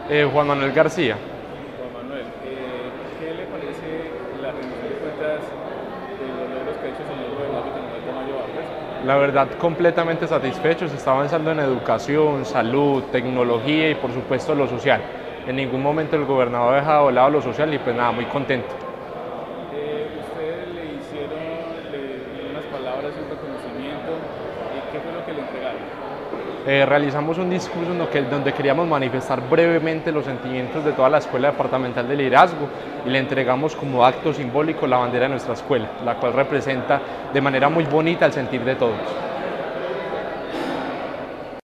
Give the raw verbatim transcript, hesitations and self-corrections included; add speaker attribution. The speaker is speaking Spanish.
Speaker 1: Eh, Juan Manuel García.
Speaker 2: Juan Manuel, eh, ¿qué le parece la rendición de cuentas de los logros que ha hecho el señor gobernador de Manuel Tamayo Vargas?
Speaker 1: La verdad, completamente satisfecho. Se está avanzando en educación, salud, tecnología y por supuesto lo social. En ningún momento el gobernador ha dejado de lado lo social y pues nada, muy contento.
Speaker 2: Eh, ustedes le hicieron le, en unas palabras un reconocimiento, eh, ¿qué fue lo que le entregaron?
Speaker 1: Eh, realizamos un discurso en lo que, donde queríamos manifestar brevemente los sentimientos de toda la Escuela Departamental de Liderazgo y le entregamos como acto simbólico la bandera de nuestra escuela, la cual representa de manera muy bonita el sentir de todos.